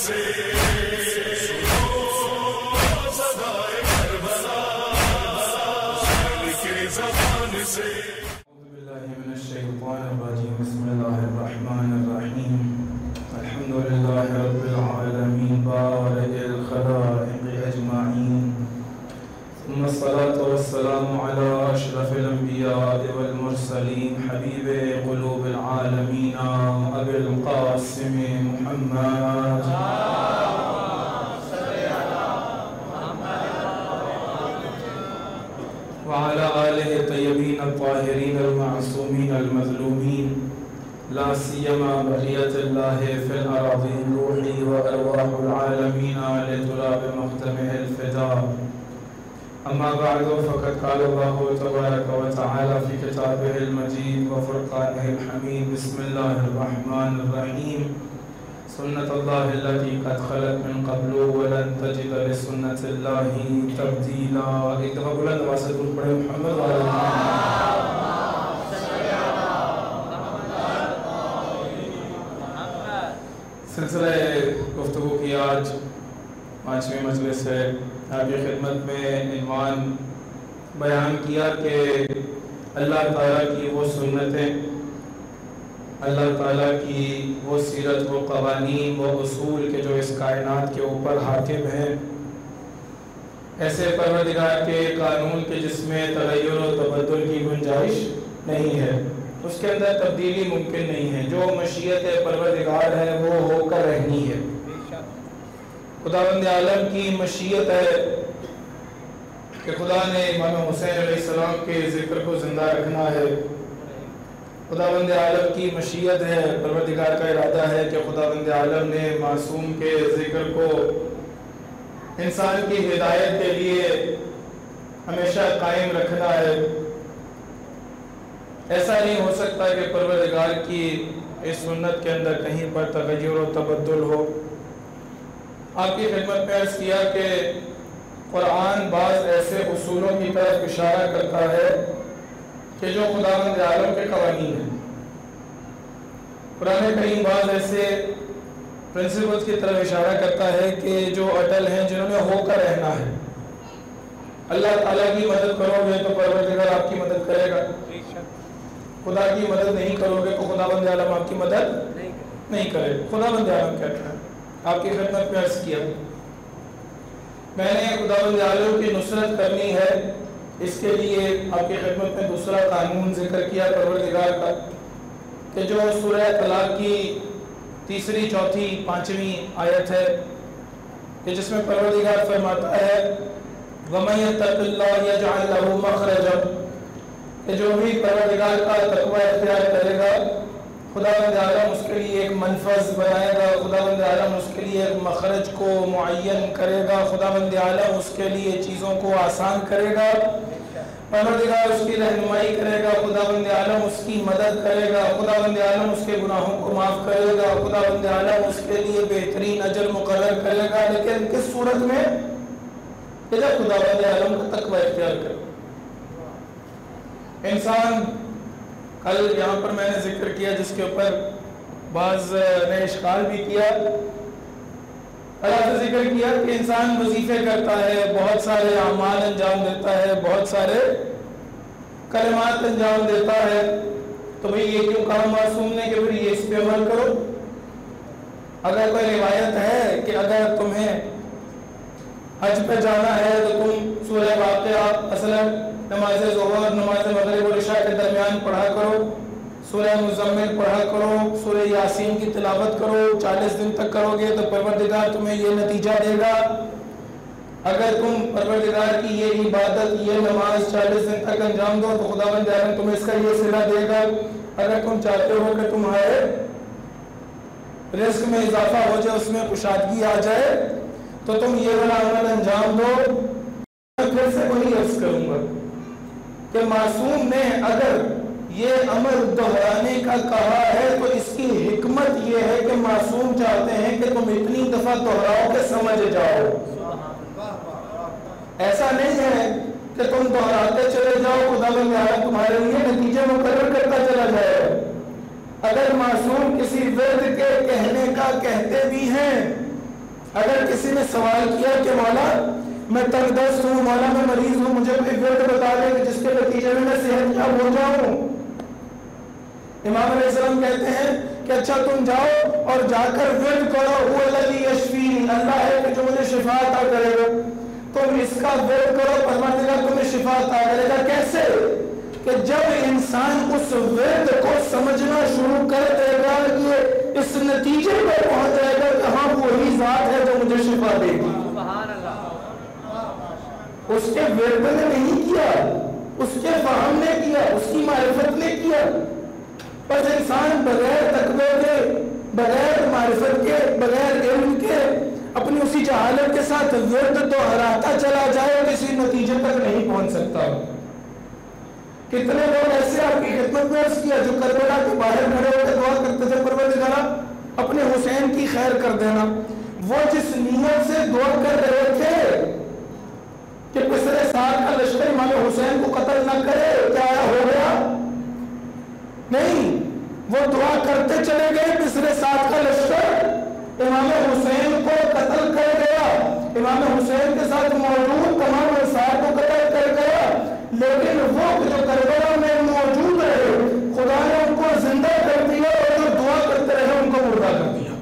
سے سنو صدائے کربلا کے زبان سے. اعوذ باللہ من الشیطان الرجیم. بسم اللہ الرحمن الرحیم. الحمد للہ رب العالمین بارئ الخلائق اجمعین. ثم الصلاة والسلام على اشرف الانبیاء والمرسلین حبیب قلوب العالمین ابی القاسم محمد وعلى آلہ الطیبین الطاہرین المعصومین المظلومین لا سیما بقیت اللہ فی الاراضین روحی وارواح العالمین لتراب مختمہ الفداء. اما بعد فقد قال اللہ تبارک وتعالی فی کتابہ المجید وفرقانہ الحمید. بسم اللہ الرحمن الرحیم. سنت اللہ التي قد خلت من قبل ولن تجد لسنت اللہ تبدیلا. ایک دفعہ بلند آواز سے درود پڑھیں محمد وعلی سلسلہ گفتگو کی آج 5ویں مجلس ہے. آپ کی خدمت میں عنوان بیان کیا کہ اللہ تعالیٰ کی وہ سنتیں، اللہ تعالیٰ کی وہ سیرت، وہ قوانین، وہ اصول کہ جو اس کائنات کے اوپر حاکم ہیں. ایسے پروردگار کے قانون کے جس میں تغیر و تبدل کی گنجائش نہیں ہے، اس کے اندر تبدیلی ممکن نہیں ہے. جو مشیت پروردگار ہے وہ ہو کر رہنی ہے. خداوند عالم کی مشیت ہے کہ خدا نے امام حسین علیہ السلام کے ذکر کو زندہ رکھنا ہے. خداوند عالم کی مشیت ہے، پروردگار کا ارادہ ہے کہ خداوند عالم نے معصوم کے ذکر کو انسان کی ہدایت کے لیے ہمیشہ قائم رکھنا ہے. ایسا نہیں ہو سکتا کہ پروردگار کی اس سنت کے اندر کہیں پر تغیر و تبدل ہو. آپ کی خدمت میں عرض کیا کہ قرآن بعض ایسے اصولوں کی طرف اشارہ کرتا ہے کہ جو خداوند عالم کے قوانین ہیں. قرآن کریم بعض ایسے پرنسپلز کی طرف اشارہ کرتا ہے کہ جو اٹل ہیں، جنہوں نے ہو کر رہنا ہے. اللہ تعالیٰ کی مدد کرو گے تو پروردگار آپ کی مدد کرے گا. خدا کی مدد نہیں کرو گے تو خداوند عالم آپ کی مدد نہیں کرے گا. خداوند عالم کہتا ہے. آپ کی خدمت میں عرض کیا میں نے خداوند عالم کی نصرت کرنی ہے، اس کے لیے آپ کی خدمت میں دوسرا قانون ذکر کیا پروردگار کا کہ جو سورہ طلاق کی 3، 4، 5ویں آیت ہے کہ جس میں پروردگار فرماتا ہے وَمَن يَتَّقِ اللَّهَ يَجْعَلْ لَهُ مَخْرَجًا، کہ جو بھی پروردگار کا تقوی اختیار کرے گا خداوند عالم اس کے لیے ایک منفذ بنائے گا. خداوند عالم اس کے لیے ایک مخرج کو معین کرے گا. خداوند عالم اس کے لیے چیزوں کو آسان کرے گا. پروردگار اس کی رہنمائی کرے گا. خداوند عالم اس کی مدد کرے گا. خداوند عالم اس کے گناہوں کو معاف کرے گا. خداوند عالم اس کے لیے بہترین اجر مقرر کرے گا. لیکن کس صورت میں؟ کہ جب خداوند عالم کا تقوی اختیار کرے. انسان کل یہاں پر میں نے ذکر کیا جس کے اوپر بعض نے اشکال بھی کیا، اللہ سے ذکر کیا کہ انسان وظیفے کرتا ہے، بہت سارے اعمال انجام دیتا ہے، بہت سارے کلمات انجام دیتا ہے، تو بھئی یہ کیوں کہا معصوم نے کہ پھر یہ اس پہ عمل کرو؟ اگر کوئی روایت ہے کہ اگر تمہیں حج پہ جانا ہے تو تم سورہ واقعہ اصلا نماز ظہر، نماز مغرب اور عشاء کے درمیان پڑھا کرو، سورہ مزمل پڑھا کرو، سورہ یاسین کی تلاوت کرو، 40 دن تک کرو گے تو پروردگار تمہیں یہ نتیجہ دے گا. اگر تم پروردگار کی یہ عبادت، یہ نماز 40 دن تک انجام دو تو خداوند عالم تمہیں اس کا یہ صلہ دے گا. اگر تم چاہتے ہو کہ تمہارے رزق میں اضافہ ہو جائے، اس میں کشادگی آ جائے، تو تم یہ والا عمل انجام دو. میں پھر سے وہی عرض کروں گا کہ معصوم نے اگر یہ عمل دہرانے کا کہا ہے تو اس کی حکمت یہ ہے کہ معصوم چاہتے ہیں کہ تم اتنی دفعہ دہراؤ کہ سمجھ جاؤ. ایسا نہیں ہے کہ تم دہراتے چلے جاؤ، خداوند عالم تمہارے لیے نتیجے مقرر کرتا چلا جائے. اگر معصوم کسی ورد کے کہنے کا کہتے بھی ہیں اگر کسی نے سوال کیا کہ مولا میں تنگ دست ہوں، مولا میں مریض ہوں، مجھے کوئی ورد بتا دے کہ جس کے نتیجے میں صحت یاب ہو جاؤں، امام علیہ السلام کہتے ہیں کہ اچھا تم جاؤ اور جا کر ورد کرو، هو الذی یشفینی، اللہ ہے کہ جو مجھے شفا عطا کرے گا، تم اس کا ورد کرو، پروردگار تمہیں شفا عطا کرے گا۔ کیسے؟ کہ جب انسان اس ورد کو سمجھنا شروع کر دے گا، یہ اس نتیجے پر پہنچ جائے گا کہ ہاں وہی ذات ہے جو مجھے شفا دے گی۔ اس کے ورد نے نہیں کیا، اس کے فہم نے کیا، اس کی معرفت نے کیا۔ بس انسان بغیر تقوی کے، بغیر معرفت کے، بغیر علم کے، اپنی اسی جہالت کے ساتھ ورد دہراتا چلا جائے، کسی نتیجے تک نہیں پہنچ سکتا۔ کتنے لوگ ایسے آپ کی خدمت میں عرض کیا جو کربلا کے باہر کھڑے ہو کے دعا کرتے تھے، پروردگارا اپنے حسین کی خیر کر دینا۔ وہ جس نیت سے دعا کر رہے تھے کہ پچھلے سال کا لشکر امام حسین کو قتل نہ کرے، کیا ہو گیا؟ نہیں، وہ دعا کرتے چلے گئے، پچھلے سال کا لشکر امام حسین کو قتل کر گیا، امام حسین کے ساتھ موجود تمام انصار کو قتل کر گیا، لیکن وہ جو کربلا میں موجود رہے خدا نے ان کو زندہ کر دیا، اور جو دعا کرتے رہے ان کو مردہ کر دیا۔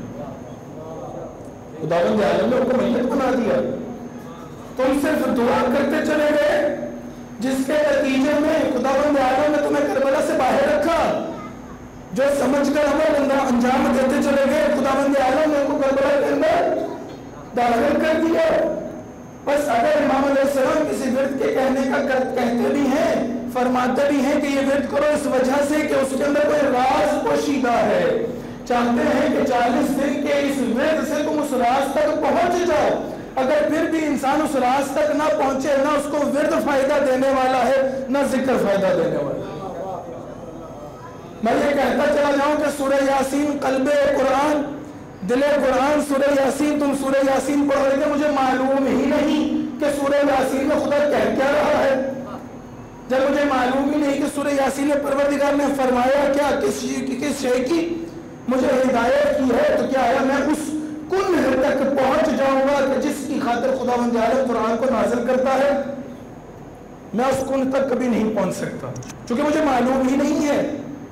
خداوند عالم نے ان کو میت بنا دیا۔ تم صرف دعا کرتے چلے گئے، جس کے نتیجے میں خداوند عالم نے تمہیں کربلا سے باہر رکھا، جو سمجھ کر ہمیں انجام دیتے چلے گئے، خداوند عالم نے ان کو کربلا کے اندر داخل کر دیا۔ بس اگر امام علیہ السلام کسی ورد کے کہنے کا کہتے بھی ہیں، فرماتے بھی ہیں کہ یہ ورد کرو اس وجہ سے کہ اس کے اندر کوئی راز پوشیدہ ہے، چاہتے ہیں کہ 40 دن کے اس ورد سے تم اس راز تک پہنچ جاؤ۔ اگر پھر بھی انسان اس راز تک نہ پہنچے، نہ اس کو ورد فائدہ دینے والا ہے، نہ ذکر فائدہ دینے والا ہے۔ میں یہ کہتا چلا جاؤں کہ سورہ یاسین قلب قرآن، دل قرآن، سورہ یاسین، تم سورہ یاسین پڑھ رہے تھے، مجھے معلوم ہی نہیں کہ سورہ یاسین میں خدا کہہ کیا رہا ہے۔ جب مجھے معلوم ہی نہیں کہ سورہ یاسین میں پروردگار نے فرمایا کیا، کس شے کی مجھے ہدایت کی ہے، تو کیا ہے میں اس کنہ تک پہنچ جاؤں گا کہ جس کی خاطر خداوند عالم قرآن کو نازل کرتا ہے؟ میں اس کنہ تک کبھی نہیں پہنچ سکتا، چونکہ مجھے معلوم ہی نہیں ہے۔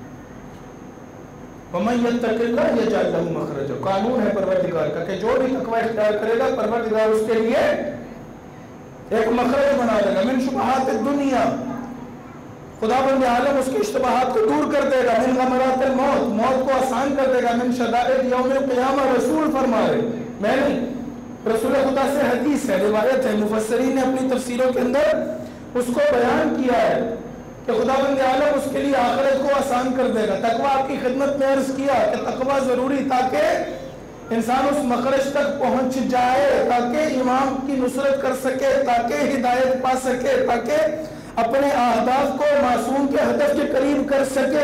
وَمَن يَتَّقِ اللَّهَ يَجْعَلْ لَهُ مَخْرَجًا، قانون ہے پروردگار کا کہ جو بھی تقوی اختیار کرے گا، پروردگار اس کے لیے ایک مخرج بنا دے گا۔ من شبہات الدنیا، خداوند عالم اس کے اشتباہات کو دور کر دے گا۔ من غمرات الموت، موت کو آسان کر دے گا۔ من شدائد یوم القیامہ، رسول فرما رہے، میں نہیں، رسول خدا سے حدیث ہے، روایت ہے، مفسرین نے اپنی تفسیروں کے اندر اس کو بیان کیا ہے کہ خداوند عالم اس کے لیے آخرت کو آسان کر دے گا۔ تقوی آپ کی خدمت میں عرض کیا کہ تقوی ضروری تاکہ انسان اس مخرج تک پہنچ جائے، تاکہ امام کی نصرت کر سکے، تاکہ ہدایت پا سکے، تاکہ اپنے اہداف کو معصوم کے ہدف کے قریب کر سکے۔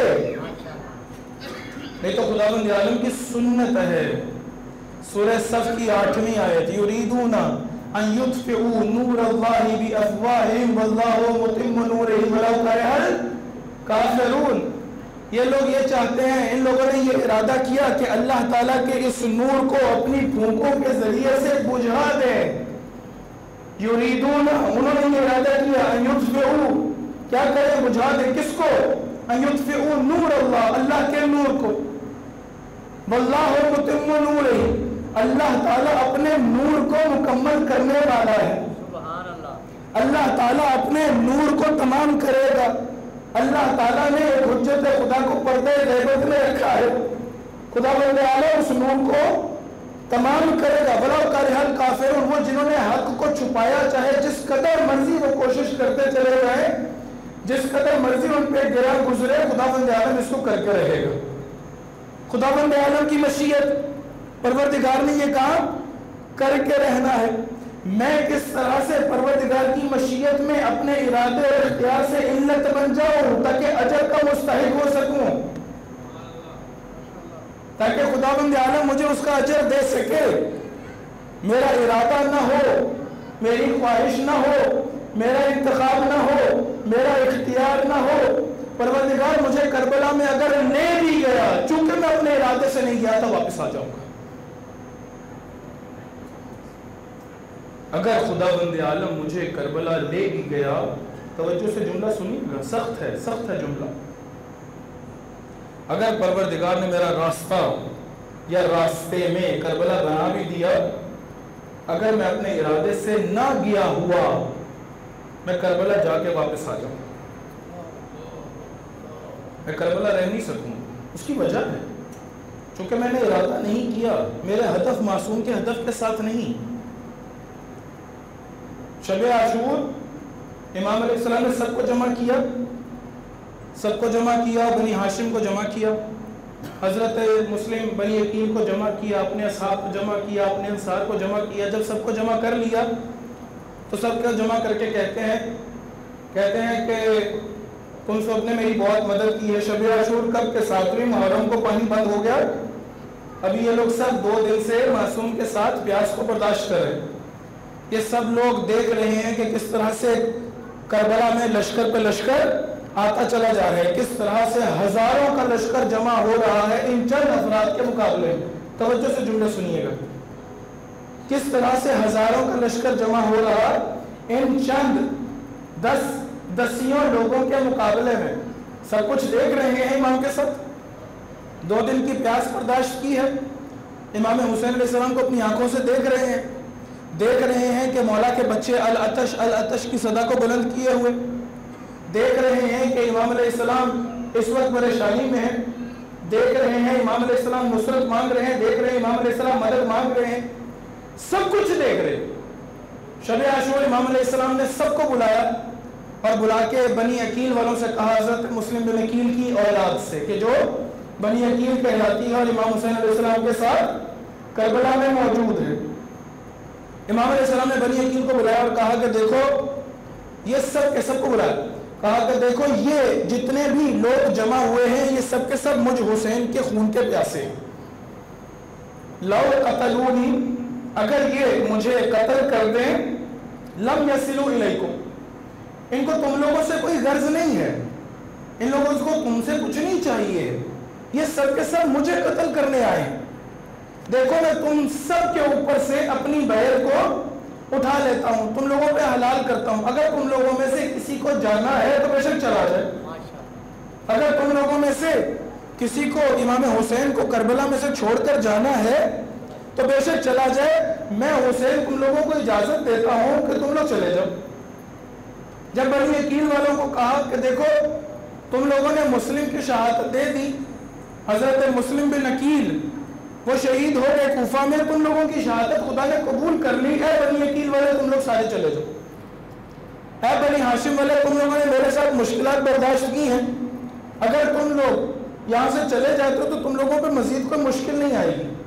نہیں تو خداوند عالم کی سنت ہے، سورہ صف کی 8ویں آیت، یریدون ان یطفئوا نور اللہ بافواہہم واللہ متم نورہ ولو کرہ الکافرون۔ یہ لوگ یہ چاہتے ہیں، ان لوگوں نے یہ ارادہ کیا کہ اللہ تعالیٰ کے اس نور کو اپنی پھونکوں کے ذریعے سے بجھا دیں۔ یریدون، انہوں نے یہ ارادہ کیا، ان یطفئوا، کیا کریں؟ بجھا دیں، کس کو؟ ان یطفئوا نور اللہ، اللہ کے نور کو، واللہ متم نورہ، اللہ تعالیٰ اپنے نور کو مکمل کرنے والا ہے۔ سبحان اللہ، اللہ تعالیٰ اپنے نور کو تمام کرے گا۔ اللہ تعالیٰ نے حجت خدا کو پردے غیبت میں رکھا ہے، خدا بند عالم اس نور کو تمام کرے گا۔ ولو کرہ الکافرون، وہ جنہوں نے حق کو چھپایا، چاہے جس قدر مرضی وہ کوشش کرتے چلے گئے، جس قدر مرضی ان پہ گرا گزرے، خدا بند عالم اس کو کر کے رہے گا۔ خدا بند عالم کی مشیت، پروردگار نے یہ کام کر کے رہنا ہے۔ میں کس طرح سے پروردگار کی مشیت میں اپنے ارادے اور اختیار سے علت بن جاؤں تاکہ اجر کا مستحق ہو سکوں، تاکہ خداوند عالم مجھے اس کا اجر دے سکے۔ میرا ارادہ نہ ہو، میری خواہش نہ ہو، میرا انتخاب نہ ہو، میرا اختیار نہ ہو، پروردگار مجھے کربلا میں اگر لے بھی گیا، چونکہ میں اپنے ارادے سے نہیں گیا تھا، واپس آ جاؤں گا۔ اگر خداوند عالم مجھے کربلا لے بھی گیا، توجہ سے جملہ سنیے گا، سخت ہے جملہ، اگر پروردگار نے میرا راستہ یا راستے میں کربلا بنا بھی دیا، اگر میں اپنے ارادے سے نہ گیا ہوا، میں کربلا جا کے واپس آ جاؤں، میں کربلا رہ نہیں سکوں۔ اس کی وجہ ہے چونکہ میں نے ارادہ نہیں کیا، میرے ہدف معصوم کے ہدف کے ساتھ نہیں۔ شب عاشور امام علیہ السلام نے سب کو جمع کیا، بنی ہاشم کو جمع کیا، حضرت مسلم بنی عقیل کو جمع کیا، اپنے اصحاب کو جمع کیا، اپنے انصار کو جمع کیا۔ جب سب کو جمع کر لیا تو سب کو جمع کر کے کہتے ہیں کہ تم سب نے میری بہت مدد کی ہے۔ شب عاشور کب کے 7ویں محرم کو پانی بند ہو گیا، ابھی یہ لوگ سب 2 دن سے معصوم کے ساتھ پیاس کو برداشت کر رہے ہیں۔ یہ سب لوگ دیکھ رہے ہیں کہ کس طرح سے کربلا میں لشکر پہ لشکر آتا چلا جا رہا ہے، کس طرح سے ہزاروں کا لشکر جمع ہو رہا ہے ان چند افراد کے مقابلے میں۔ توجہ سے جملے سنیے گا، کس طرح سے ہزاروں کا لشکر جمع ہو رہا ان چند 10 لوگوں کے مقابلے میں۔ سب کچھ دیکھ رہے ہیں، امام کے ساتھ 2 دن کی پیاس برداشت کی ہے، امام حسین علیہ السلام کو اپنی آنکھوں سے دیکھ رہے ہیں کہ مولا کے بچے العطش کی صدا کو بلند کیے ہوئے، دیکھ رہے ہیں کہ امام علیہ السلام اس وقت پریشانی میں ہیں، دیکھ رہے ہیں امام علیہ السلام نصرت مانگ رہے ہیں، دیکھ رہے ہیں امام علیہ السلام مدد مانگ رہے ہیں، سب کچھ دیکھ رہے ہیں۔ شب عاشور امام علیہ السلام نے سب کو بلایا اور بلا کے بنی عقیل والوں سے کہا، حضرت مسلم بن عقیل کی اولاد سے کہ جو بنی عقیل کہلاتی ہے اور امام حسین علیہ السلام کے ساتھ کربلا میں موجود ہے، امام علیہ السلام نے بنی عقیل کو بلایا اور کہا کہ دیکھو یہ سب کو بلایا، کہا کہ دیکھو یہ جتنے بھی لوگ جمع ہوئے ہیں یہ سب کے سب مجھ حسین کے خون کے پیاسے ہیں، لو قتلونی، اگر یہ مجھے قتل کر دیں، لم یصلوا الیکم، ان کو تم لوگوں سے کوئی غرض نہیں ہے، ان لوگوں کو تم سے کچھ نہیں چاہیے، یہ سب کے سب مجھے قتل کرنے آئے ہیں، دیکھو میں تم سب کے اوپر سے اپنی بہر کو اٹھا لیتا ہوں، تم لوگوں پہ حلال کرتا ہوں، اگر تم لوگوں میں سے کسی کو جانا ہے تو بے شک چلا جائے، اگر تم لوگوں میں سے کسی کو امام حسین کو کربلا میں سے چھوڑ کر جانا ہے تو بے شک چلا جائے، میں حسین تم لوگوں کو اجازت دیتا ہوں کہ تم لوگ چلے جاؤ۔ جب بنی عقیل والوں کو کہا کہ دیکھو تم لوگوں نے مسلم کی شہادت دے دی، حضرت مسلم بن عقیل وہ شہید ہو گئے کوفہ میں، تم لوگوں کی شہادت خدا نے قبول کر لی، اے بنی عقیل والے تم لوگ سارے چلے جاؤ، اے بنی ہاشم والے تم لوگوں نے میرے ساتھ مشکلات برداشت کی ہیں، اگر تم لوگ یہاں سے چلے جاتے تو تم لوگوں پہ مزید کوئی مشکل نہیں آئے گی۔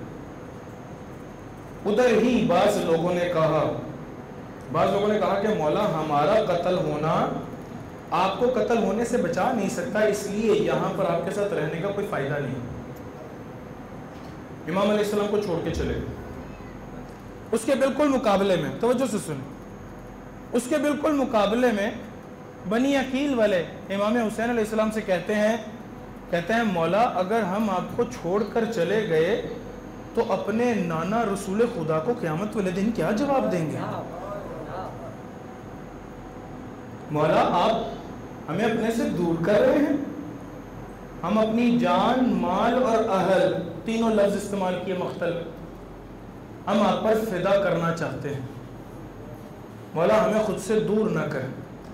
ادھر ہی بعض لوگوں نے کہا کہ مولا ہمارا قتل ہونا آپ کو قتل ہونے سے بچا نہیں سکتا، اس لیے یہاں پر آپ کے ساتھ رہنے کا کوئی فائدہ نہیں۔ امام علیہ السلام کو چھوڑ کے چلے گئے۔ اس کے بالکل مقابلے میں، توجہ سے سنیں، اس کے بالکل مقابلے میں بنی عقیل والے امام حسین علیہ السلام سے کہتے ہیں مولا اگر ہم آپ کو چھوڑ کر چلے گئے تو اپنے نانا رسول خدا کو قیامت والے دن کیا جواب دیں گے؟ مولا آپ ہمیں اپنے سے دور کر رہے ہیں، ہم اپنی جان، مال اور اہل، تینوں لفظ استعمال کیے مختلف، ہم آپ پر فدا کرنا چاہتے ہیں، مولا ہمیں خود سے دور نہ کریں۔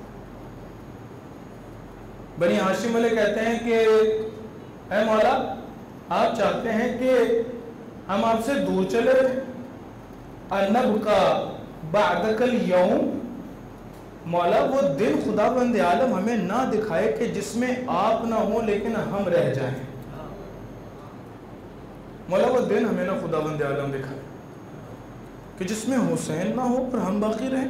بنی ہاشم والے کہتے ہیں کہ اے مولا آپ چاہتے ہیں کہ ہم آپ سے دور چلے رہے، انبقا بعدک الیوم، مولا وہ دن خدا بند عالم ہمیں نہ دکھائے کہ جس میں آپ نہ ہوں لیکن ہم رہ جائیں، مولا وہ دن ہمیں نہ خدا بند عالم دکھائے کہ جس میں حسین نہ ہو اور ہم باقی رہیں۔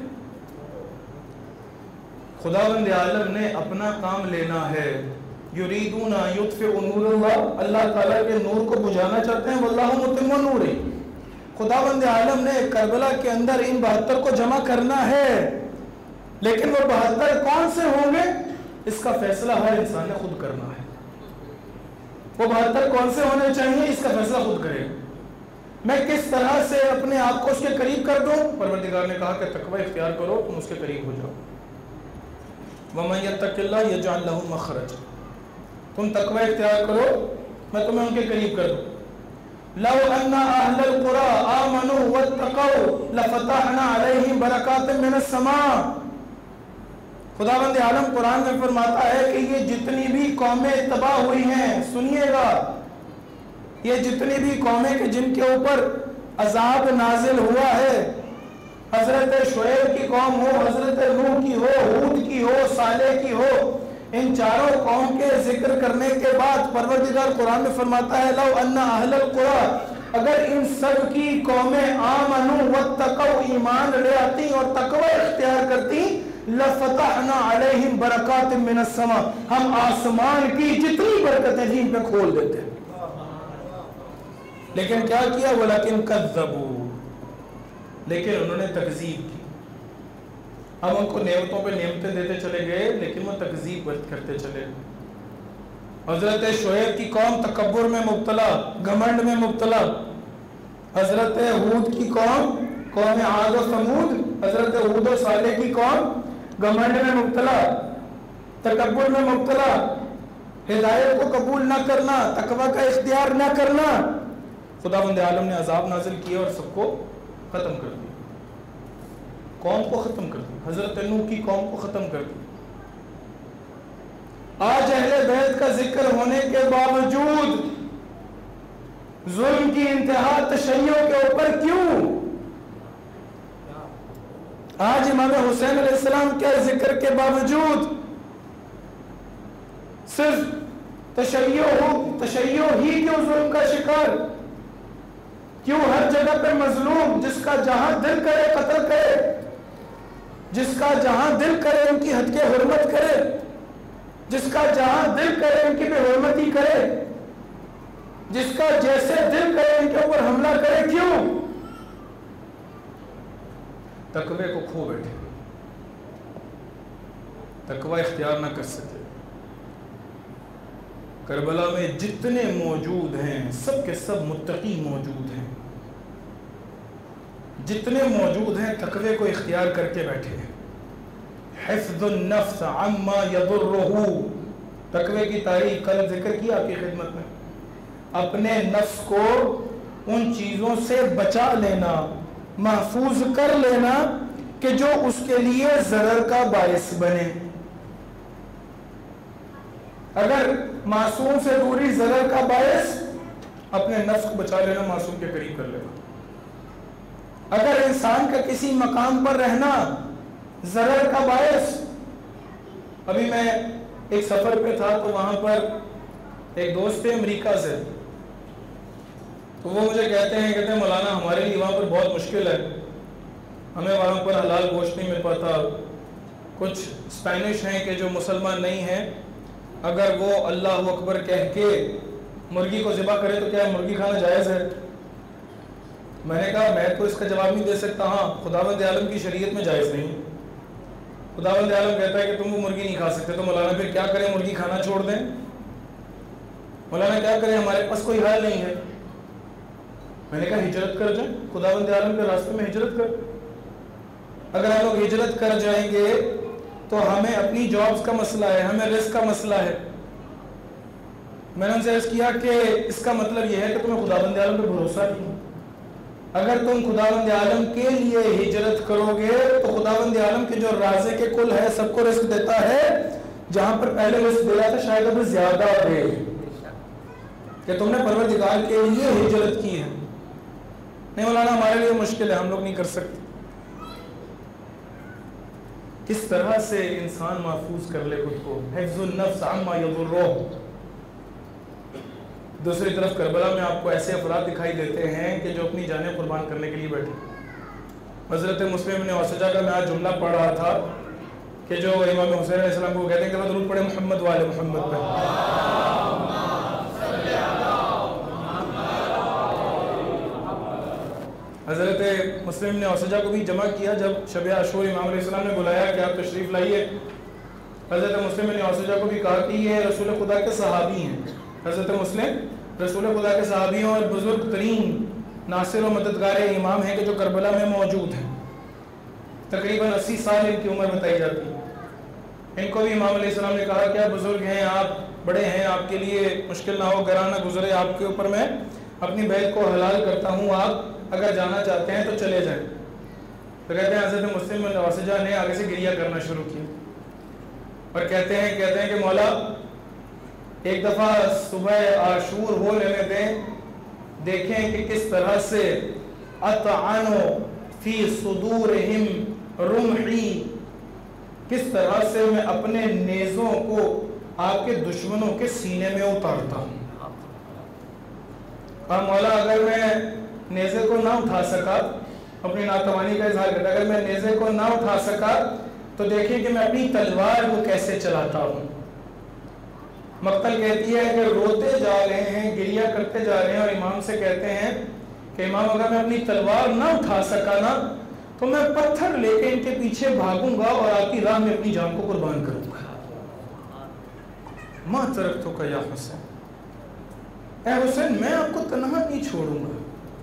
خدا بند عالم نے اپنا کام لینا ہے، یریدون یطفئوا نور اللہ، اللہ تعالیٰ کے نور کو بجھانا چاہتے ہیں، واللہ متم نورہ، خدا بند عالم نے کربلا کے اندر ان 72 کو جمع کرنا ہے، لیکن وہ 72 کون سے ہوں گے اس کا فیصلہ ہر انسان نے خود کرنا ہے، وہ 72 کون سے ہونے چاہیے اس کا فیصلہ خود کرے، میں کس طرح سے اپنے آپ کو اس کے قریب کر دوں؟ پروردگار نے کہا کہ تقوی اختیار کرو، تم اس کے قریب ہو جاؤ۔ وَمَن يَتَّقِ اللَّهَ يَجْعَلْ لَهُ مَخْرَجًا، تم تقوی اختیار کرو، میں تمہیں ان کے قریب کر دوں۔ لَوْ أَنَّ أَهْلَ الْقُرَىٰ آمَنُوا وَاتَّقَوْا لَفَتَحْنَا عَلَيْهِمْ بَرَكَاتٍ مِّنَ السَّمَاءِ۔ خداوند عالم قرآن میں فرماتا ہے کہ یہ جتنی بھی قومیں تباہ ہوئی ہیں، سنیے گا، یہ جتنی بھی قومیں کہ جن کے اوپر عذاب نازل ہوا ہے، حضرت شعیب کی قوم ہو، حضرت نوح کی ہو، ہود کی ہو، صالح کی ہو، ان چاروں قوم کے ذکر کرنے کے بعد پروردگار قرآن میں فرماتا ہے لو ان اہل القرى، اگر ان سب کی قومیں آمنوا واتقوا، ایمان لے آتی اور تقوی اختیار کرتی، لفتحنا علیہم برکات من السماء، ہم آسمان کی جتنی برکتیں تھیں ان پہ کھول دیتے۔ لیکن کیا کیا؟ ولیکن کذبوا، لیکن انہوں نے تکذیب کی۔ ہم ان کو نعمتوں پہ نعمتیں دیتے چلے گئے لیکن وہ تکذیب کرتے چلے گئے۔ حضرت شعیب کی قوم تکبر میں مبتلا، گھمنڈ میں مبتلا۔ حضرت ہود کی قوم عاد و ثمود، حضرت ہود و صالح کی قوم گھمنڈ میں مبتلا، تکبر میں مبتلا، ہدایت کو قبول نہ کرنا، تقوی کا اختیار نہ کرنا۔ خداوند عالم نے عذاب نازل کیا اور سب کو ختم کر دیا، قوم کو ختم کر دیا، حضرت نوح کی قوم کو ختم کر دیا۔ آج اہل بیت کا ذکر ہونے کے باوجود ظلم کی انتہا تشیع کے اوپر کیوں؟ آج امام حسین علیہ السلام کے ذکر کے باوجود صرف تشیع ہی کیوں ظلم کا شکار؟ کیوں ہر جگہ پہ مظلوم جس کا جہاں دل کرے قتل کرے، جس کا جہاں دل کرے ان کی حد کے حرمت کرے، جس کا جہاں دل کرے ان کی بے حرمتی کرے، جس کا جیسے دل کرے ان کے اوپر حملہ کرے؟ کیوں؟ تقوی کو کھو بیٹھے، تقوی اختیار نہ کر سکے۔ کربلا میں جتنے موجود ہیں سب کے سب متقی موجود ہیں، جتنے موجود ہیں تقوی کو اختیار کر کے بیٹھے ہیں۔ حفظ النفس عما یضرہ، تقوی کی تعریف کل ذکر کی آپ کی خدمت میں، اپنے نفس کو ان چیزوں سے بچا لینا، محفوظ کر لینا کہ جو اس کے لیے ضرر کا باعث بنے۔ اگر معصوم سے دوری ضرر کا باعث، اپنے نفس کو بچا لینا، معصوم کے قریب کر لینا۔ اگر انسان کا کسی مقام پر رہنا ضرر کا باعث، ابھی میں ایک سفر پہ تھا تو وہاں پر ایک دوست تھے امریکہ سے، تو وہ مجھے کہتے ہیں مولانا ہمارے لیے وہاں پر بہت مشکل ہے، ہمیں وہاں پر حلال گوشت نہیں مل پاتا۔ کچھ اسپینش ہیں کہ جو مسلمان نہیں ہیں، اگر وہ اللہ اکبر کہہ کے مرغی کو ذبح کرے تو کیا مرغی کھانا جائز ہے؟ میں نے کہا میں تو اس کا جواب نہیں دے سکتا، ہاں خداوند عالم کی شریعت میں جائز نہیں۔ خداوند عالم کہتا ہے کہ تم وہ مرغی نہیں کھا سکتے، تو مولانا پھر کیا کریں؟ مرغی کھانا چھوڑ دیں؟ مولانا کیا کریں؟ ہمارے پاس کوئی حل نہیں ہے۔ میں نے کہا ہجرت کر جائیں، خداوند عالم کے راستے میں ہجرت کر۔ اگر ہم لوگ ہجرت کر جائیں گے تو ہمیں اپنی جابز کا مسئلہ ہے، ہمیں رزق کا مسئلہ ہے۔ میں نے ان سے عرض کیا کہ اس کا مطلب یہ ہے کہ تمہیں خداوند عالم پہ بھروسہ نہیں۔ اگر تم خداوند عالم کے لیے ہجرت کرو گے تو خداوند عالم کے جو رازق کے کل ہے سب کو رزق دیتا ہے، جہاں پر پہلے رزق دیا تھا شاید اب زیادہ دے، کہ تم نے پروردگار کے لیے ہجرت کی ہے۔ نہیں مولانا ہمارے لیے مشکل ہے، ہم لوگ نہیں کر سکتے۔ کس طرح سے انسان محفوظ کر لے خود کو، حفظ النفس عما یضرہ۔ دوسری طرف کربلا میں آپ کو ایسے افراد دکھائی دیتے ہیں کہ جو اپنی جانیں قربان کرنے کے لیے بیٹھے۔ حضرت مسلم بن اوسجہ کا میں آج جملہ پڑھ رہا تھا کہ جو امام حسین علیہ السلام کو کہتے ہیں کہ درود پڑھے محمد والے محمد پہ۔ حضرت مسلم نے اوسجہ کو بھی جمع کیا جب شب عاشور امام علیہ السلام نے بلایا کہ آپ تشریف لائیے۔ حضرت مسلم نے اوسجہ کو بھی کہا کہ یہ رسول خدا کے صحابی ہیں۔ حضرت مسلم رسول خدا کے صحابی ہیں اور بزرگ ترین ناصر و مددگار امام ہیں کہ جو کربلا میں موجود ہیں. تقریباً 80 سال ان کی عمر بتائی جاتی ہے. ان کو بھی امام علیہ السلام نے کہا کہ آپ بزرگ ہیں, آپ بڑے ہیں, آپ کے لیے مشکل نہ ہو, گراں نہ گزرے آپ کے اوپر, میں اپنی بیعت کو حلال کرتا ہوں, آپ اگر جانا چاہتے ہیں تو چلے جائیں. تو کہتے ہیں حضرت مسلم بن نواسجہ نے آگے سے گریہ کرنا شروع کیا اور کہتے ہیں کہ مولا ایک دفعہ صبح عاشور ہو لینے دیں, دیکھیں کہ کس طرح سے اطعنوا فی صدورہم رمحی, کس طرح سے میں اپنے نیزوں کو آپ کے دشمنوں کے سینے میں اتارتا ہوں. اور مولا اگر میں نیزے کو نہ اٹھا سکا, اپنی ناتوانی کا اظہار کرتا, اگر میں نیزے کو نہ اٹھا سکا تو دیکھیں کہ میں اپنی تلوار کو کیسے چلاتا ہوں. مقتل کہتی ہے کہ روتے جا رہے ہیں, گریہ کرتے جا رہے ہیں, اور امام سے کہتے ہیں کہ امام اگر میں اپنی تلوار نہ اٹھا سکا نا تو میں پتھر لے کے ان کے پیچھے بھاگوں گا اور آپ کی راہ میں اپنی جان کو قربان کروں گا. ماں ترکتک یا حسین, اے حسین میں آپ کو تنہا نہیں چھوڑوں گا.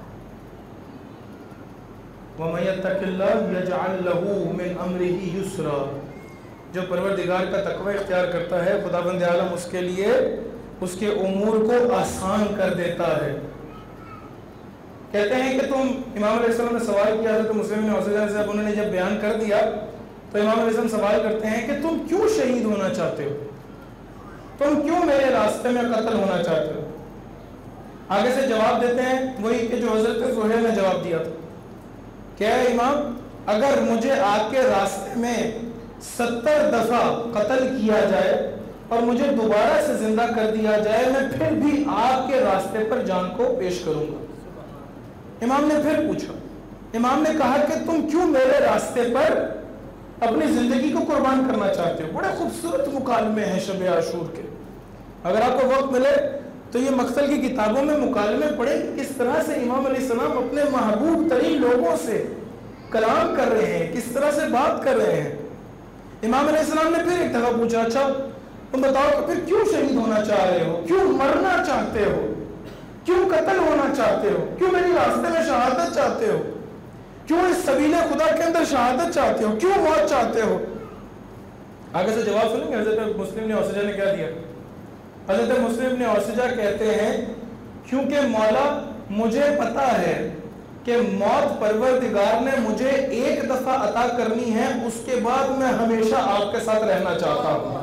وَمَن يَتَّقِ اللَّهَ يَجْعَلْ لَهُ مِنْ أَمْرِهِ يُسْرًا, جو پروردگار کا تقوی اختیار کرتا ہے خداوند عالم اس کے لیے اس کے امور کو آسان کر دیتا ہے. کہتے ہیں کہ تم, امام علیہ السلام نے سوال کیا حضرت مسلم نے حسین سے, انہوں نے جب بیان کر دیا تو امام علیہ السلام سوال کرتے ہیں کہ تم کیوں شہید ہونا چاہتے ہو, تم کیوں میرے راستے میں قتل ہونا چاہتے ہو. آگے سے جواب دیتے ہیں وہی کہ جو حضرت زہیر نے جواب دیا تھا کہ اے امام اگر مجھے آپ کے راستے میں 70 دفعہ قتل کیا جائے اور مجھے دوبارہ سے زندہ کر دیا جائے, میں پھر بھی آپ کے راستے پر جان کو پیش کروں گا. امام نے پھر پوچھا, امام نے کہا کہ تم کیوں میرے راستے پر اپنی زندگی کو قربان کرنا چاہتے ہو. بڑے خوبصورت مکالمے ہیں شب عاشور کے, اگر آپ کو وقت ملے تو یہ مقتل کی کتابوں میں مکالمے پڑھیں کہ کس طرح سے امام علیہ السلام اپنے محبوب ترین لوگوں سے کلام کر رہے ہیں, کس طرح سے بات کر رہے ہیں. امام علیہ السلام نے پھر ایک دفعہ پوچھا, اچھا تم بتاؤ کہ پھر کیوں شہید ہونا چاہ رہے ہو, کیوں مرنا چاہتے ہو, کیوں قتل ہونا چاہتے ہو, کیوں میری راستے میں شہادت چاہتے ہو, کیوں اس سبیل خدا کے اندر شہادت چاہتے ہو, کیوں موت چاہتے ہو. آگے سے جواب سنیں گے حضرت مسلم نے اوسجہ نے کیا دیا. حضرت مسلم نے اوسجہ کہتے ہیں کیونکہ مولا مجھے پتا ہے کہ موت پروردگار نے مجھے ایک دفعہ عطا کرنی ہے, اس کے بعد میں ہمیشہ آپ کے ساتھ رہنا چاہتا ہوں.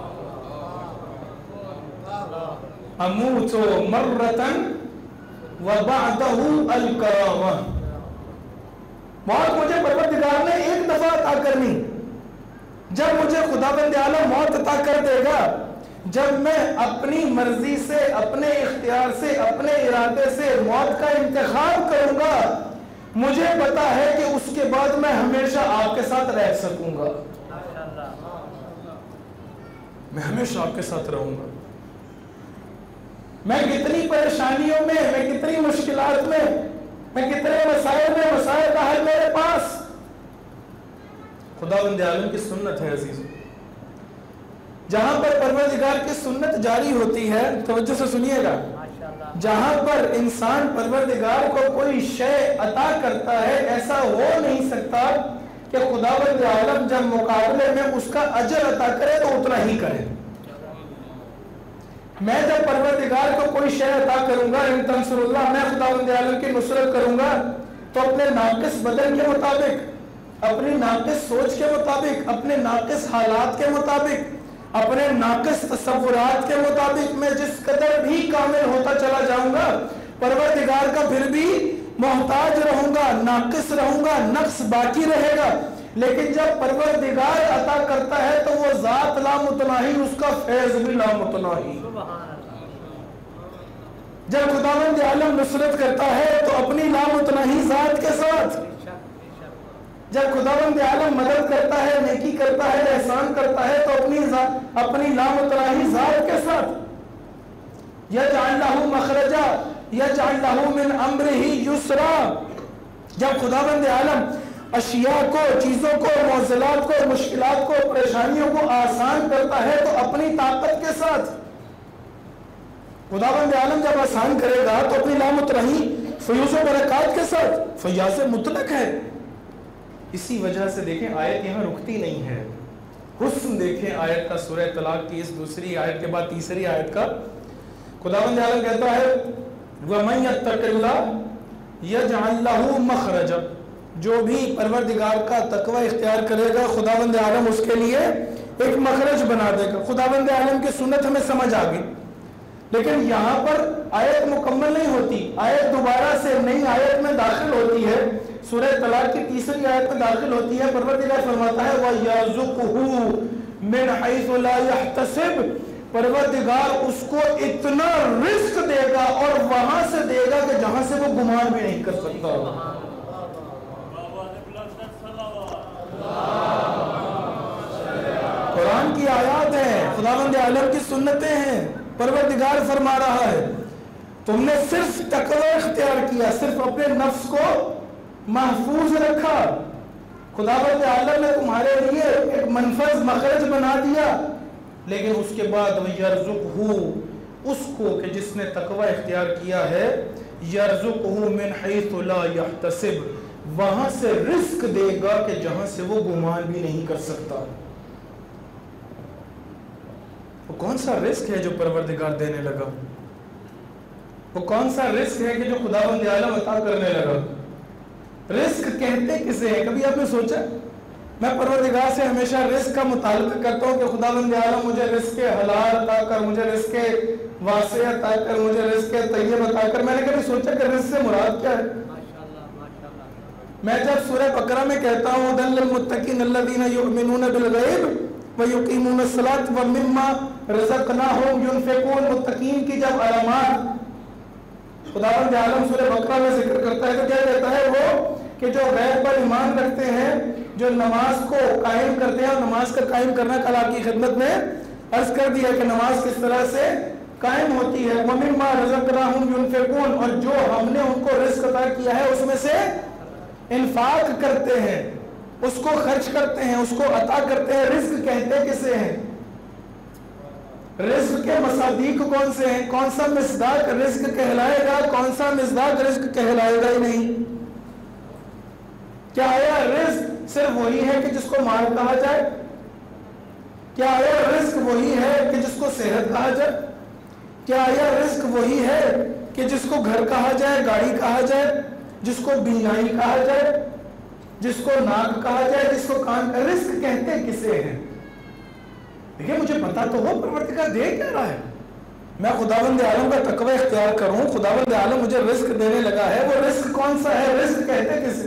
اموت مرتن وبعدہ الکرامہ, موت مجھے پروردگار نے ایک دفعہ عطا کرنی, جب مجھے خداوند عالم موت عطا کر دے گا, جب میں اپنی مرضی سے, اپنے اختیار سے, اپنے ارادے سے موت کا انتخاب کروں گا, مجھے پتا ہے کہ اس کے بعد میں ہمیشہ آپ کے ساتھ رہ سکوں گا, میں ہمیشہ آپ کے ساتھ رہوں گا. میں کتنی پریشانیوں میں, میں کتنی مشکلات میں, میں کتنے مسائل میں, مسائل کا حل میرے پاس. خداوند عالم کی سنت ہے عزیز, جہاں پر پروردگار کی سنت جاری ہوتی ہے, توجہ سے سنیے گا, جہاں پر انسان پروردگار کو کوئی شے عطا کرتا ہے, ایسا ہو نہیں سکتا کہ خداوند عالم جب مقابلے میں اس کا اجر عطا کرے تو اتنا ہی کرے. میں جب پروردگار کو کوئی شے عطا کروں گا, ان تنصر اللہ, میں خداوند عالم کی نصرت کروں گا تو اپنے ناقص بدن کے مطابق, اپنی ناقص سوچ کے مطابق, اپنے ناقص حالات کے مطابق, اپنے ناقص تصورات کے مطابق میں جس قدر بھی کامل ہوتا چلا جاؤں گا, پروردگار کا پھر بھی محتاج رہوں گا, ناقص رہوں گا, نقص باقی رہے گا. لیکن جب پروردگار عطا کرتا ہے تو وہ ذات لامتناہی, اس کا فیض بھی لامتناہی. جب خداوند عالم نصرت کرتا ہے تو اپنی لامتناہی ذات کے ساتھ, جب خداوند عالم مدد کرتا ہے, نیکی کرتا ہے, احسان کرتا ہے تو اپنی لامتناہی ذات کے ساتھ. یجعل لہ مخرجا یجعل لہ من امرہ یسرا, جب خداوند عالم اشیاء کو, چیزوں کو, معضلات کو, مشکلات کو, پریشانیوں کو آسان کرتا ہے تو اپنی طاقت کے ساتھ. خداوند عالم جب آسان کرے گا تو اپنی لامتناہی فیوز و برکات کے ساتھ، فیاض مطلق ہے۔ اسی وجہ سے دیکھیں آیت یہاں رکتی نہیں ہے، حسن دیکھیں آیت کا سورہ طلاق کی اس دوسری آیت کے بعد تیسری آیت کا، خداوند عالم کہتا ہے وَمَن يَتَّقِ اللَّهَ يَجْعَلْ لَهُ مَخْرَجًا، جو بھی پروردگار کا تقوی اختیار کرے گا خداوند عالم اس کے لیے ایک مخرج بنا دے گا۔ خداوند عالم کی سنت ہمیں سمجھ آ گئی، لیکن یہاں پر آیت مکمل نہیں ہوتی، آیت دوبارہ سے نئی آیت میں داخل ہوتی ہے، سورہ طلاق کی تیسری آیت میں داخل ہوتی ہے۔ پروردگار فرماتا ہے وَيَرْزُقْهُ مِنْ حَيْثُ لَا يَحْتَسِبُ، پروردگار اس کو اتنا رزق دے گا اور وہاں سے دے گا کہ جہاں سے وہ گمان بھی نہیں کر سکتا۔ قرآن کی آیات ہیں، خداوند عالم کی سنتیں ہیں، پروردگار فرما رہا ہے تم نے صرف تقوی اختیار کیا، صرف اپنے نفس کو محفوظ رکھا، خداوند عالم نے تمہارے لیے ایک منفذ مخرج بنا دیا، لیکن اس کے بعد وَيَرْزُقْهُ، اس کو کہ جس نے تقوی اختیار کیا ہے، يَرْزُقْهُ مِنْ حَيْثُ لَا يَحْتَسِبُ، وہاں سے رزق دے گا کہ جہاں سے وہ گمان بھی نہیں کر سکتا۔ وہ کون سا رزق ہے جو پروردگار دینے لگا؟ وہ کون سا رزق ہے کہ جو خداوند عالم عطا کرنے لگا؟ رزق کہتے کسے ہیں؟ کبھی آپ نے سوچا؟ میں پروردگار سے ہمیشہ رزق کا مطالبہ کرتا ہوں کہ خداوند عالم مجھے رزق حلال عطا کر، مجھے رزق واسع عطا کر، مجھے رزق طیب عطا کر۔ میں نے کبھی سوچا کہ رزق سے مراد کیا ہے؟ میں جب سورہ بقرہ میں کہتا ہوں هُدًى لِّلْمُتَّقِينَ الَّذِينَ يُؤْمِنُونَ بِالْغَيْبِ وَيُقِيمُونَ الصَّلَاةَ وَمِمَّا رَزَقْنَاهُمْ يُنْفِقُونَ، متقین کی جب علامات خداوند عالم سورہ بقرہ میں ذکر کرتا ہے تو کیا کہتا ہے وہ کہ جو غیب پر ایمان رکھتے ہیں، جو نماز کو قائم کرتے ہیں، اور نماز کا قائم کرنا کل آپ کی خدمت میں عرض کر دیا کہ نماز کس طرح سے قائم ہوتی ہے، وَمِمَّا رَزَقْنَاهُمْ يُنْفِقُونَ، اور جو ہم نے ان کو رزق عطا کیا ہے اس میں سے انفاق کرتے ہیں، اس کو خرچ کرتے ہیں، اس کو عطا کرتے ہیں۔ رزق کہتے کسے ہیں؟ رزق کے مصادیق کون سے ہیں؟ کون سا مصداق رزق کہلائے گا، کون سا مصداق رزق کہلائے گا ہی نہیں؟ کیا آیا رزق صرف وہی ہے کہ جس کو مال کہا جائے؟ کیا آیا رزق وہی ہے کہ جس کو صحت کہا جائے؟ کیا آیا رزق وہی ہے کہ جس کو گھر کہا جائے، گاڑی کہا جائے، جس کو بینائی کہا جائے، جس کو ناک کہا جائے، جس کو کان؟ رزق کہتے کسے ہیں؟ دیکھیں مجھے پتا تو ہو پروردگار دے کیا رہا ہے، میں خداوند عالم کا تقوی اختیار کروں، خداوند عالم مجھے رزق دینے لگا ہے، وہ رزق کون سا ہے؟ رزق کہتے کسے؟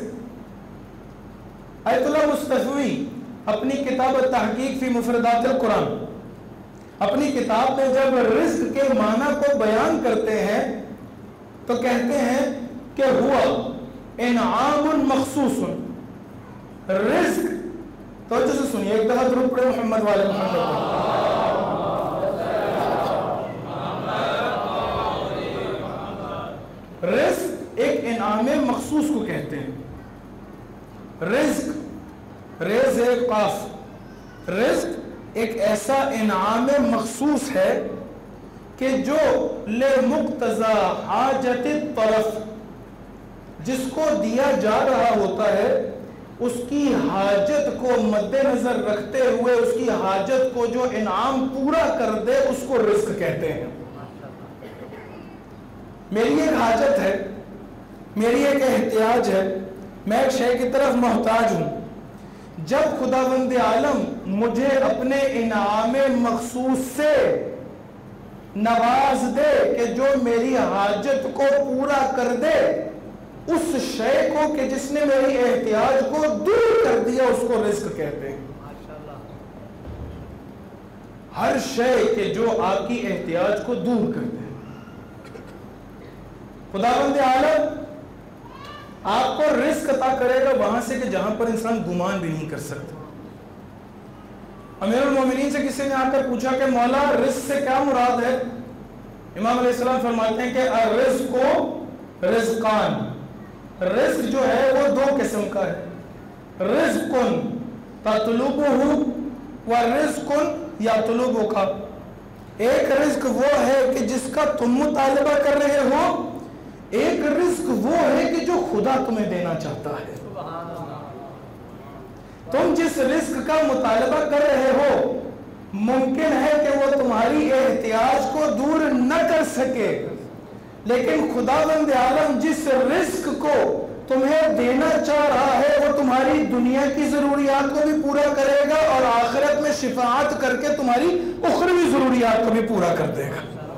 آیت اللہ مصطفی اپنی کتاب تحقیق فی مفردات القرآن، اپنی کتاب میں جب رزق کے معنی کو بیان کرتے ہیں تو کہتے ہیں کہ ہوا انعام مخصوص، رزق، توجہ سے سنیے، ایک دفعہ درود پڑھیں محمد والے محمد پر۔ رزق ایک انعام مخصوص کو کہتے ہیں۔ رزق، ریز ایک قاف، رزق ایک ایسا انعام مخصوص ہے کہ جو لمقتضی حاجت الطرف، جس کو دیا جا رہا ہوتا ہے اس کی حاجت کو مد نظر رکھتے ہوئے اس کی حاجت کو جو انعام پورا کر دے اس کو رزق کہتے ہیں۔ میری ایک حاجت ہے، میری ایک احتیاج ہے، میں ایک شے کی طرف محتاج ہوں، جب خداوند عالم مجھے اپنے انعام مخصوص سے نواز دے کہ جو میری حاجت کو پورا کر دے، اس شے کو کہ جس نے میری احتیاج کو دور کر دیا اس کو رزق کہتے ہیں۔ ہر شے کہ جو آپ کی احتیاج کو دور کر دے، خداوند عالم آپ کو رزق عطا کرے گا وہاں سے کہ جہاں پر انسان گمان بھی نہیں کر سکتا۔ امیر المومنین سے کسی نے آ کر پوچھا کہ مولا رزق سے کیا مراد ہے؟ امام علیہ السلام فرماتے ہیں کہ الرزق رزقان، رزق جو ہے وہ دو قسم کا ہے، رزق تطلبہ ورزق یطلبک۔ ایک رزق وہ ہے کہ جس کا تم مطالبہ کر رہے ہو، ایک رزق وہ ہے کہ جو خدا تمہیں دینا چاہتا ہے. تم جس رزق کا مطالبہ کر رہے ہو ممکن ہے کہ وہ تمہاری احتیاج کو دور نہ کر سکے، لیکن خداوند عالم جس رزق کو تمہیں دینا چاہ رہا ہے وہ تمہاری دنیا کی ضروریات کو بھی پورا کرے گا اور آخرت میں شفاعت کر کے تمہاری اخروی ضروریات کو بھی پورا کر دے گا.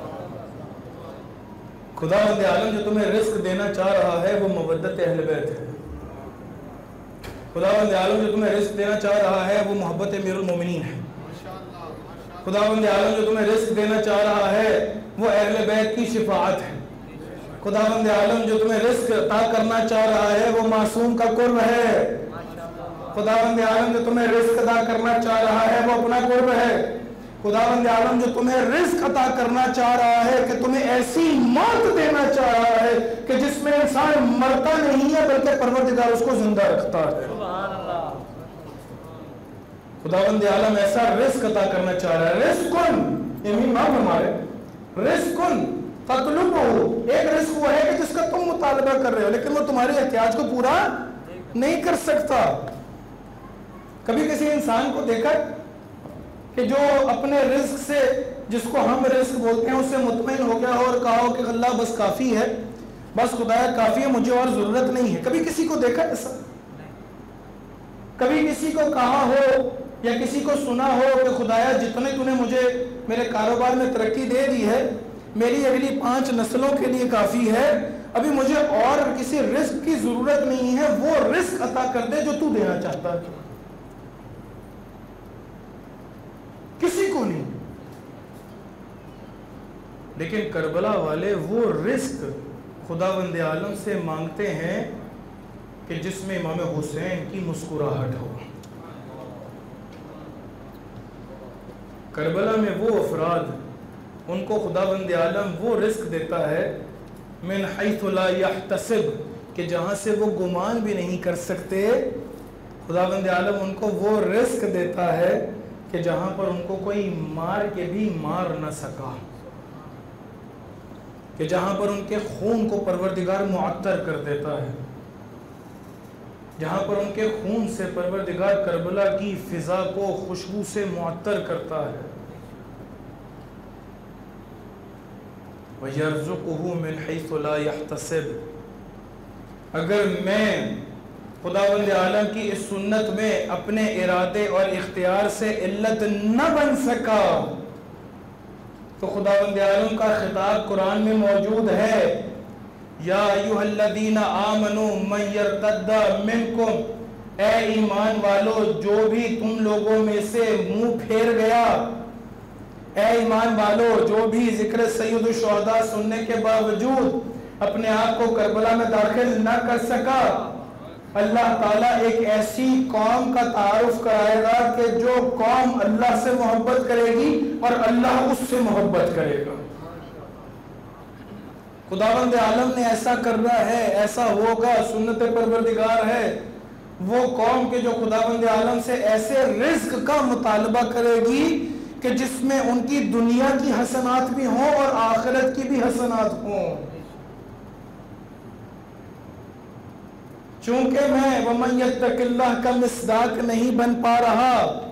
خداوند عالم جو تمہیں رزق دینا چاہ رہا ہے وہ مودت اہل بیت ہے. خداوند عالم جو تمہیں رزق دینا چاہ رہا ہے وہ محبت امیر المومنین ہے. خداوند عالم جو تمہیں رزق دینا چاہ رہا ہے وہ اہل بیت کی شفاعت ہے. خداوند عالم جو تمہیں رزق عطا کرنا چاہ رہا ہے وہ معصوم کا قرب ہے. خداوند عالم جو تمہیں رزق عطا کرنا چاہ رہا ہے وہ اپنا قرب ہے. خداوند عالم جو تمہیں رزق عطا کرنا چاہ رہا ہے کہ تمہیں ایسی موت دینا چاہ رہا ہے کہ جس میں انسان مرتا نہیں ہے بلکہ پروردگار اس کو زندہ رکھتا ہے. خداوند عالم ایسا رزق عطا کرنا چاہ رہا ہے. رزقن امین ماں ہمارے رزقن تطلبہ، ایک رزق وہ ہے کہ جس کا تم مطالبہ کر رہے ہو لیکن وہ تمہاری احتیاج کو پورا نہیں کر سکتا. کبھی کسی انسان کو دیکھا کہ جو اپنے رزق سے جس کو ہم رزق بولتے ہیں اس سے مطمئن ہو گیا اور کہا ہو کہ اللہ بس کافی ہے، بس خدایا کافی ہے، مجھے اور ضرورت نہیں ہے. کبھی کسی کو دیکھا ایسا؟ کبھی کسی کو کہا ہو یا کسی کو سنا ہو کہ خدایا جتنے تو نے مجھے میرے کاروبار میں ترقی دے دی ہے میری اگلی 5 نسلوں کے لیے کافی ہے، ابھی مجھے اور کسی رزق کی ضرورت نہیں ہے، وہ رزق عطا کر دے جو تو دینا چاہتا ہے؟ کسی کو نہیں. لیکن کربلا والے وہ رزق خداوند عالم سے مانگتے ہیں کہ جس میں امام حسین کی مسکراہٹ ہو. کربلا میں وہ افراد ان کو خداوند عالم وہ رزق دیتا ہے من حیث لا یحتسب، کہ جہاں سے وہ گمان بھی نہیں کر سکتے. خداوند عالم ان کو وہ رزق دیتا ہے کہ جہاں پر ان کو کوئی مار کے بھی مار نہ سکا، کہ جہاں پر ان کے خون کو پروردگار معطر کر دیتا ہے، جہاں پر ان کے خون سے پروردگار کربلا کی فضا کو خوشبو سے معطر کرتا ہے. وَيَرْزُقُهُ مِنْ حَيْثُ لَا يَحْتَسِبُ. اگر میں خداوند عالم کی اس سنت میں اپنے ارادے اور اختیار سے علت نہ بن سکا تو خداوند عالم کا خطاب قرآن میں موجود ہے، یا ایھا الذین آمنوا من یرتد منکم، اے ایمان والو جو بھی تم لوگوں میں سے منہ پھیر گیا، اے ایمان والو جو بھی ذکر سید الشہداء سننے کے باوجود اپنے آپ کو کربلا میں داخل نہ کر سکا، اللہ تعالیٰ ایک ایسی قوم کا تعارف کرائے گا کہ جو قوم اللہ سے محبت کرے گی اور اللہ اس سے محبت کرے گا. خداوند عالم نے ایسا کرنا ہے، ایسا ہوگا، سنت پروردگار ہے. وہ قوم کے جو خداوند عالم سے ایسے رزق کا مطالبہ کرے گی کہ جس میں ان کی دنیا کی حسنات بھی ہوں اور آخرت کی بھی حسنات ہوں. چونکہ میں وَمَن يَتَّقِ اللَّهَ کا مصداق نہیں بن پا رہا،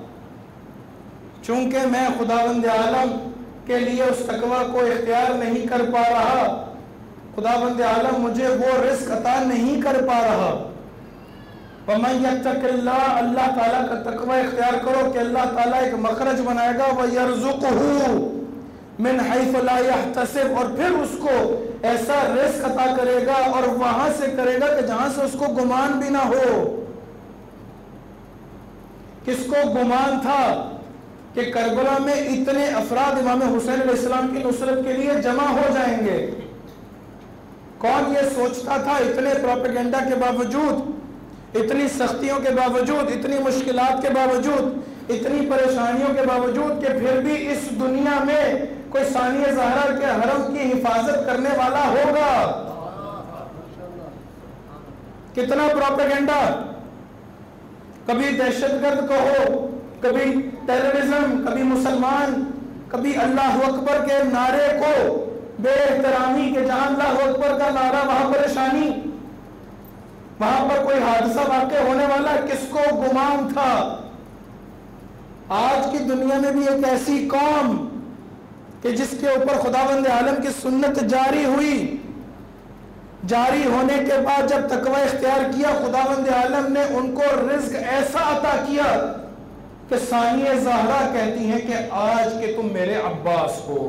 چونکہ میں خداوند عالم کے لیے اس تقوی کو اختیار نہیں کر پا رہا، خداوند عالم مجھے وہ رزق عطا نہیں کر پا رہا. وَمَن يَتَّقِ اللَّهَ، اللہ تعالیٰ کا تقوی اختیار کرو کہ اللہ تعالیٰ ایک مخرج بنائے گا. وَيَرْزُقُهُ من حیث لا یحتسب، اور پھر اس کو ایسا رزق عطا کرے گا اور وہاں سے کرے گا کہ جہاں سے اس کو گمان بھی نہ ہو. کس کو گمان تھا کہ کربلا میں اتنے افراد امام حسین علیہ السلام کی نصرت کے لیے جمع ہو جائیں گے؟ کون یہ سوچتا تھا اتنے پروپیگنڈا کے باوجود، اتنی سختیوں کے باوجود، اتنی مشکلات کے باوجود، اتنی پریشانیوں کے باوجود کہ پھر بھی اس دنیا میں کوئی ثانیہ زہرا کے حرم کی حفاظت کرنے والا ہوگا؟ کتنا پروپیگنڈا، کبھی دہشت گرد کہو، کبھی ٹیررزم، کبھی مسلمان، کبھی اللہ اکبر کے نعرے کو بے احترامی کہ جہاں اللہ اکبر کا نعرہ وہاں پریشانی، وہاں پر کوئی حادثہ واقع ہونے والا، کس کو گمان تھا؟ آج کی دنیا میں بھی ایک ایسی قوم کہ جس کے اوپر خداوند عالم کی سنت جاری ہوئی، جاری ہونے کے بعد جب تقوی اختیار کیا، خداوند عالم نے ان کو رزق ایسا عطا کیا کہ ثانیہ زہرا کہتی ہیں کہ آج کے تم میرے عباس ہو۔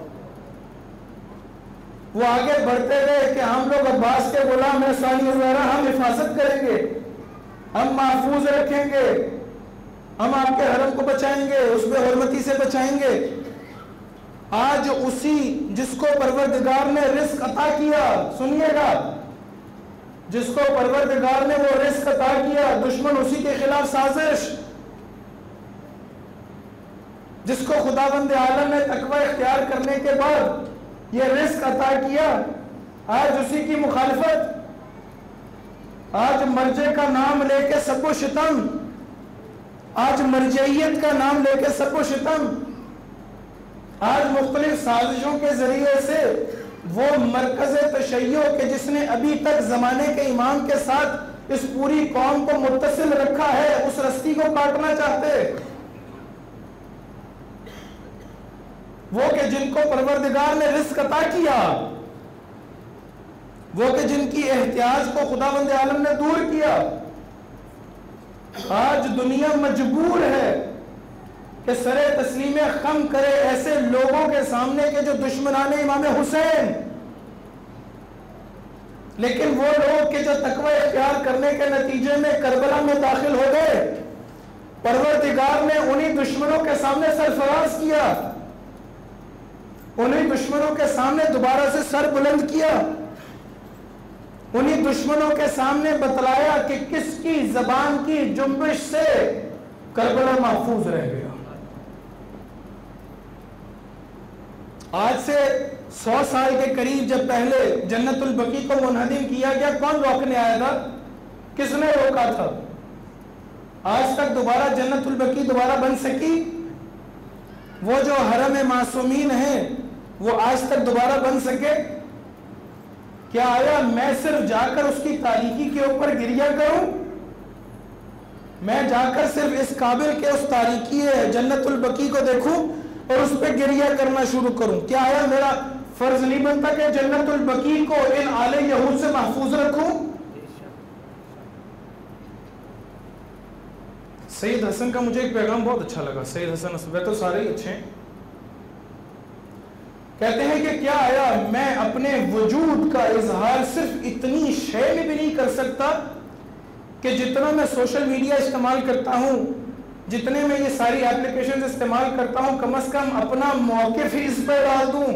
وہ آگے بڑھتے گئے کہ ہم لوگ عباس کے غلام ہیں ثانیہ زہرا، ہم حفاظت کریں گے، ہم محفوظ رکھیں گے، ہم آپ کے حرم کو بچائیں گے، اس بے حرمتی سے بچائیں گے۔ آج اسی جس کو پروردگار نے رزق عطا کیا، سنیے گا، جس کو پروردگار نے وہ رزق عطا کیا، دشمن اسی کے خلاف سازش، جس کو خداوند عالم نے تقوی اختیار کرنے کے بعد یہ رزق عطا کیا، آج اسی کی مخالفت، آج مرجع کا نام لے کے سب و شتم، آج مرجعیت کا نام لے کے سب و شتم، آج مختلف سازشوں کے ذریعے سے وہ مرکز تشیع کہ جس نے ابھی تک زمانے کے امام کے ساتھ اس پوری قوم کو متصل رکھا ہے، اس رسی کو کاٹنا چاہتے، وہ کہ جن کو پروردگار نے رزق عطا کیا، وہ کہ جن کی احتیاج کو خداوند عالم نے دور کیا، آج دنیا مجبور ہے کہ سر تسلیم خم کرے ایسے لوگوں کے سامنے کے جو دشمنان امام حسین، لیکن وہ لوگ کہ جو تقوی اختیار کرنے کے نتیجے میں کربلا میں داخل ہو گئے، پروردگار نے انہی دشمنوں کے سامنے سرفراز کیا، انہی دشمنوں کے سامنے دوبارہ سے سر بلند کیا، انہی دشمنوں کے سامنے بتلایا کہ کس کی زبان کی جنبش سے کربلا محفوظ رہ گیا۔ آج سے 100 سال کے قریب جب پہلے جنت البقیع کو منہدم کیا گیا، کون روکنے آیا تھا؟ کس نے روکا تھا؟ آج تک دوبارہ جنت البقیع دوبارہ بن سکی؟ وہ جو حرم معصومین ہیں وہ آج تک دوبارہ بن سکے؟ کیا آیا میں صرف جا کر اس کی تاریکی کے اوپر گریہ کروں؟ میں جا کر صرف اس قابل کے اس تاریکی جنت البقیع کو دیکھوں اور اس پہ گریہ کرنا شروع کروں؟ کیا آیا میرا فرض نہیں بنتا کہ جنت البقیع کو ان آل یہود سے محفوظ رکھوں؟ سید حسن کا مجھے ایک پیغام بہت اچھا لگا، سید حسن اسبہ تو سارے ہی اچھے ہیں، کہتے ہیں کہ کیا آیا میں اپنے وجود کا اظہار صرف اتنی شے میں بھی نہیں کر سکتا کہ جتنا میں سوشل میڈیا استعمال کرتا ہوں، جتنے میں یہ ساری اپلیکیشنز استعمال کرتا ہوں، کم از کم اپنا موقف ہی اس پہ ڈال دوں،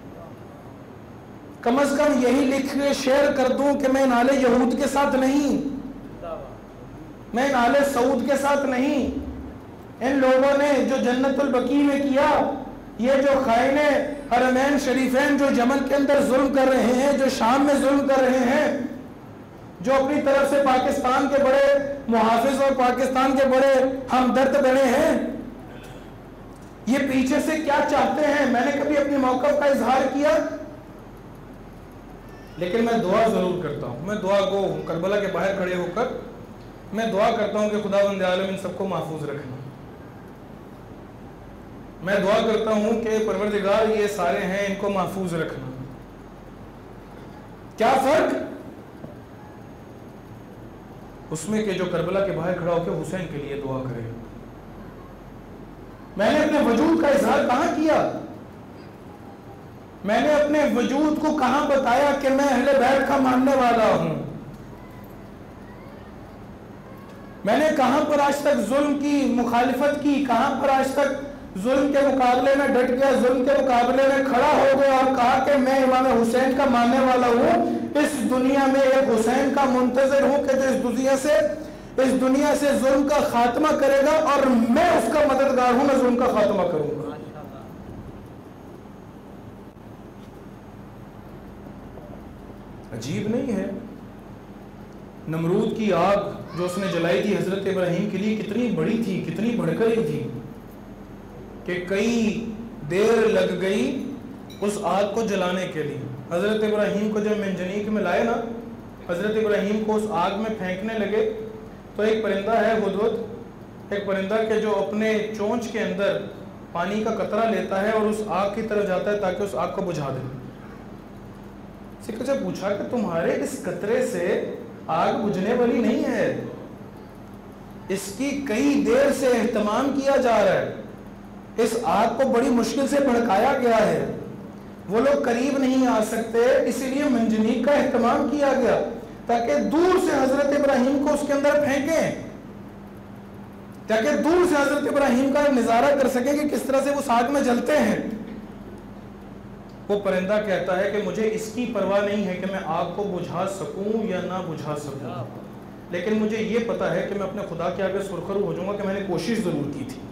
کم از کم یہی لکھ کے شیئر کر دوں کہ میں نالے یہود کے ساتھ نہیں، میں نالے سعود کے ساتھ نہیں، ان لوگوں نے جو جنت البقیع میں کیا، یہ جو خائن حرمین شریفین جو یمن کے اندر ظلم کر رہے ہیں، جو شام میں ظلم کر رہے ہیں، جو اپنی طرف سے پاکستان کے بڑے محافظ اور پاکستان کے بڑے ہمدرد بنے ہیں، یہ پیچھے سے کیا چاہتے ہیں؟ میں نے کبھی اپنی موقف کا اظہار کیا؟ لیکن میں دعا ضرور کرتا ہوں، میں دعا گو ہوں، کربلا کے باہر کھڑے ہو کر میں دعا کرتا ہوں کہ خداوند عالم ان سب کو محفوظ رکھنا، میں دعا کرتا ہوں کہ پروردگار یہ سارے ہیں ان کو محفوظ رکھنا۔ کیا فرق اس میں کہ جو کربلا کے باہر کھڑا ہو کے حسین کے لیے دعا کرے؟ میں نے اپنے وجود کا اظہار کہاں کیا؟ میں نے اپنے وجود کو کہاں بتایا کہ میں اہل بیت کا ماننے والا ہوں؟ میں نے کہاں پر آج تک ظلم کی مخالفت کی؟ کہاں پر آج تک ظلم کے مقابلے میں ڈٹ گیا، ظلم کے مقابلے میں کھڑا ہو گیا اور کہا کہ میں امام حسین کا ماننے والا ہوں، اس دنیا میں ایک حسین کا منتظر ہوں کہ جو اس دنیا سے ظلم کا خاتمہ کرے گا اور میں اس کا مددگار ہوں، میں ظلم کا خاتمہ کروں گا۔ عجیب نہیں ہے؟ نمرود کی آگ جو اس نے جلائی تھی حضرت ابراہیم کے لیے کتنی بڑی تھی، کتنی بھڑکئی تھی کہ کئی دیر لگ گئی اس آگ کو جلانے کے لیے حضرت ابراہیم کو جب منجنیق میں لائے نا، حضرت ابراہیم کو اس آگ میں پھینکنے لگے تو ایک پرندہ ہے ہدہد، ایک پرندہ کہ جو اپنے چونچ کے اندر پانی کا قطرہ لیتا ہے اور اس آگ کی طرف جاتا ہے تاکہ اس آگ کو بجھا دے۔ سکھ سے پوچھا کہ تمہارے اس قطرے سے آگ بجھنے والی نہیں ہے، اس کی کئی دیر سے اہتمام کیا جا رہا ہے، اس آگ کو بڑی مشکل سے بھڑکایا گیا ہے، وہ لوگ قریب نہیں آ سکتے، اسی لیے منجنیق کا اہتمام کیا گیا تاکہ دور سے حضرت ابراہیم کو اس کے اندر پھینکیں، تاکہ دور سے حضرت ابراہیم کا نظارہ کر سکیں کہ کس طرح سے وہ آگ میں جلتے ہیں۔ وہ پرندہ کہتا ہے کہ مجھے اس کی پرواہ نہیں ہے کہ میں آگ کو بجھا سکوں یا نہ بجھا سکوں، لیکن مجھے یہ پتا ہے کہ میں اپنے خدا کے آگے سرخرو ہو جاؤں گا کہ میں نے کوشش ضرور کی تھی۔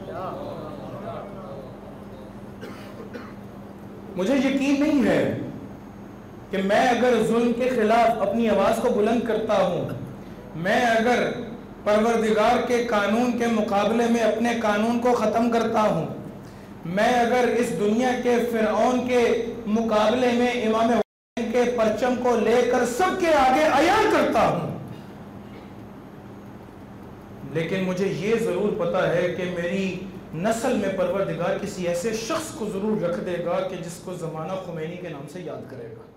مجھے یقین نہیں ہے کہ میں اگر ظلم کے خلاف اپنی آواز کو بلند کرتا ہوں، میں اگر پروردگار کے قانون کے مقابلے میں اپنے قانون کو ختم کرتا ہوں، میں اگر اس دنیا کے فرعون کے مقابلے میں امام حسین کے پرچم کو لے کر سب کے آگے عیان کرتا ہوں، لیکن مجھے یہ ضرور پتا ہے کہ میری نسل میں پروردگار کسی ایسے شخص کو ضرور رکھ دے گا کہ جس کو زمانہ خمینی کے نام سے یاد کرے گا۔